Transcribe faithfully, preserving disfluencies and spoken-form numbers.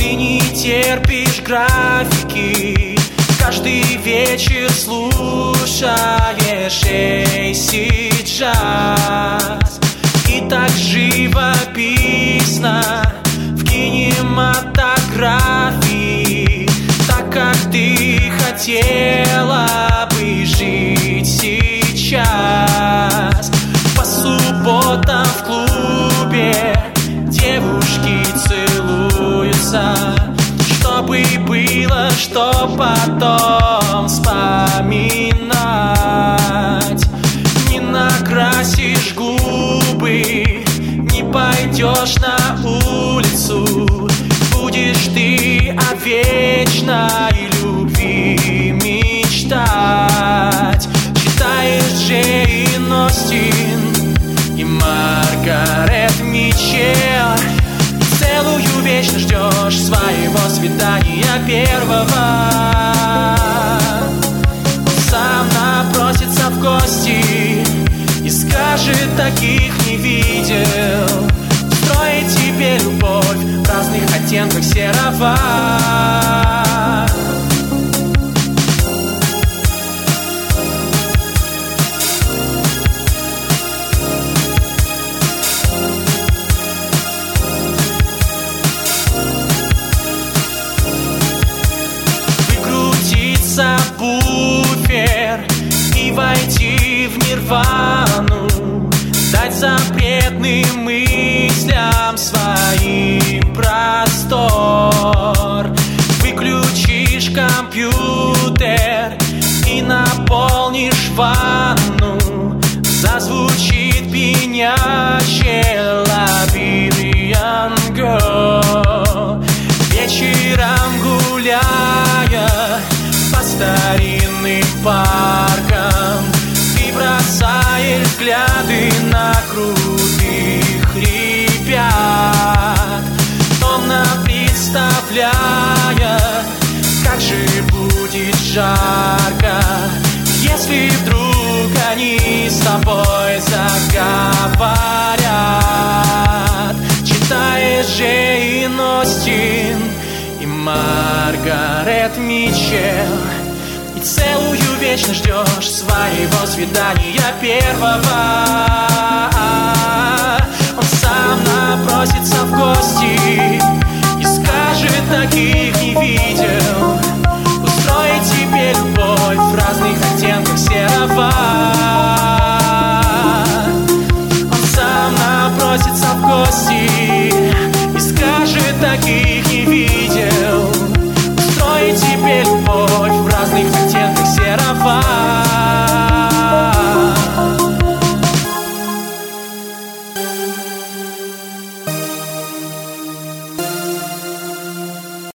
Ты не терпишь графики, каждый вечер слушаешь эйсид джаз. И так живописно в кинематографии, так как ты хотела бы жить сейчас. По субботам в клубе девушки целуются, чтобы было что потом вспоминать. Не накрасишь губы, не пойдешь на улицу, будешь ты о вечной любви мечтать. Читаешь Джейн Остин и Маргарет Митчелл, целую вечность ждешь своего свидания первого. Он сам напросится в гости и скажет, таких не видел. Строит тебе любовь в разных оттенках серого. Буфер и войти в нирвану, дать запретным мыслям своим простор. Выключишь компьютер и наполнишь ванну, зазвучит пьянящий Liberian Girl. Вечером гуляя по старинным паркам, ты бросаешь взгляды на крутых ребят, томно представляя, как же будет жарко, если вдруг они с тобой заговорят. Читаешь Джейн Остин и Маргарет Митчелл, и целую вечность ждешь своего свидания первого. Он сам напросится в гости и скажет, такие